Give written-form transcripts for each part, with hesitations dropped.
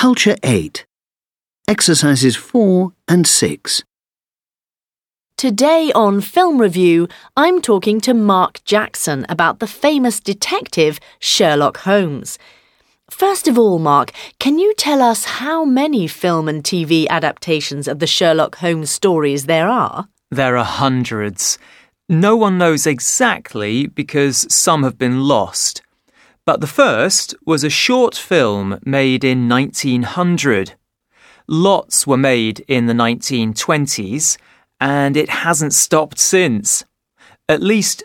Culture 8. Exercises 4 and 6. Today on Film Review, I'm talking to Mark Jackson about the famous detective Sherlock Holmes. First of all, Mark, can you tell us how many film and TV adaptations of the Sherlock Holmes stories there are? There are hundreds. No one knows exactly because some have been lost. But the first was a short film made in 1900. Lots were made in the 1920s, and it hasn't stopped since. At least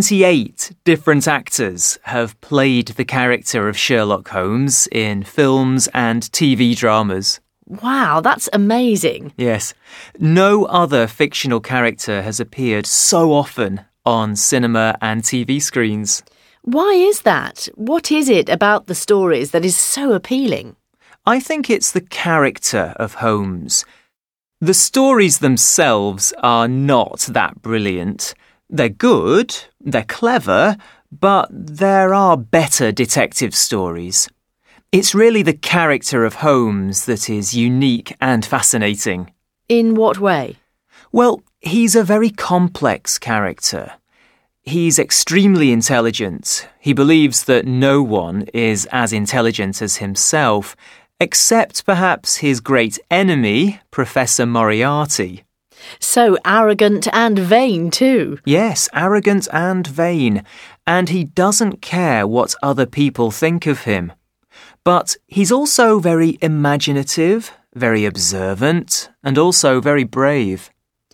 78 different actors have played the character of Sherlock Holmes in films and TV dramas. Wow, that's amazing. Yes. No other fictional character has appeared so often on cinema and TV screens. Why is that? What is it about the stories that is so appealing? I think it's the character of Holmes. The stories themselves are not that brilliant. They're good, they're clever, but there are better detective stories. It's really the character of Holmes that is unique and fascinating. In what way? Well, he's a very complex character. He's extremely intelligent. He believes that no one is as intelligent as himself, except perhaps his great enemy, Professor Moriarty. So arrogant and vain too. Yes, arrogant and vain. And he doesn't care what other people think of him. But he's also very imaginative, very observant, and also very brave.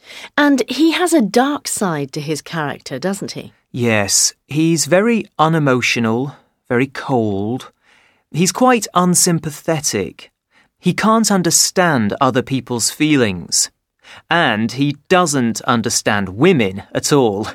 And he has a dark side to his character, doesn't he? Yes, he's very unemotional, very cold. He's quite unsympathetic. He can't understand other people's feelings. And he doesn't understand women at all.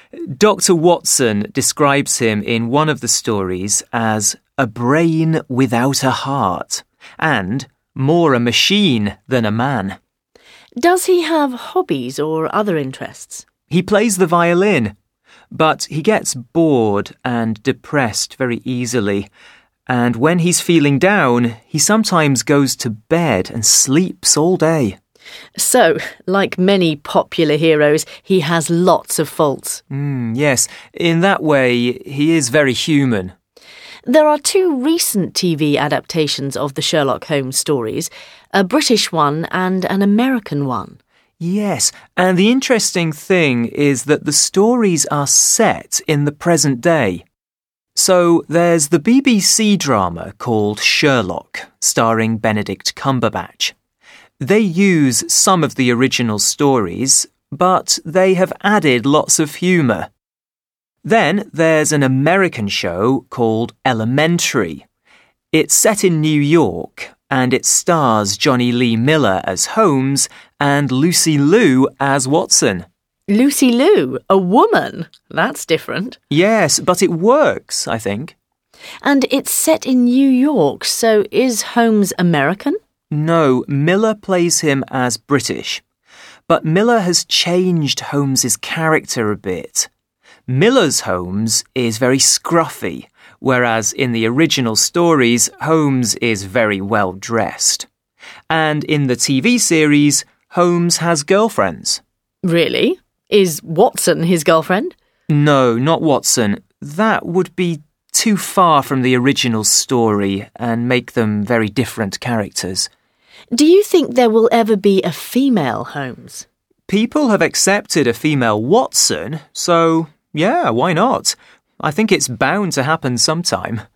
Dr. Watson describes him in one of the stories as a brain without a heart and more a machine than a man. Does he have hobbies or other interests? He plays the violin, but he gets bored and depressed very easily. And when he's feeling down, he sometimes goes to bed and sleeps all day. So, like many popular heroes, he has lots of faults. Yes, in that way, he is very human. There are two recent TV adaptations of the Sherlock Holmes stories, a British one and an American one. Yes, and the interesting thing is that the stories are set in the present day. So there's the BBC drama called Sherlock, starring Benedict Cumberbatch. They use some of the original stories, but they have added lots of humour. Then there's an American show called Elementary. It's set in New York, and it stars Johnny Lee Miller as Holmes and Lucy Liu as Watson. Lucy Liu, a woman? That's different. Yes, but it works, I think. And it's set in New York, so is Holmes American? No, Miller plays him as British. But Miller has changed Holmes's character a bit. Miller's Holmes is very scruffy, whereas in the original stories, Holmes is very well dressed. And in the TV series, Holmes has girlfriends. Really? Is Watson his girlfriend? No, not Watson. That would be too far from the original story and make them very different characters. Do you think there will ever be a female Holmes? People have accepted a female Watson, so yeah, why not? I think it's bound to happen sometime.